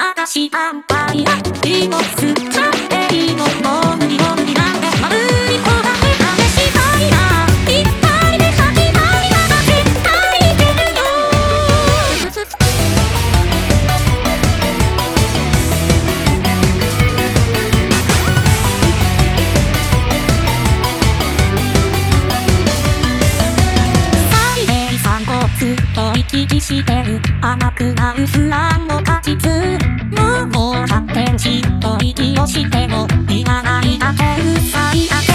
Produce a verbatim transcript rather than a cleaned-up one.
あたしアンパイアいいの吸っちゃっていいのもう無理も無理なんで丸い方が試したいないっぱいで先張りなら絶対いけるよサイレイさんをずっと行き来してる甘くなるフランの果実もう発展しと息をしてもいらないだけうさいだけ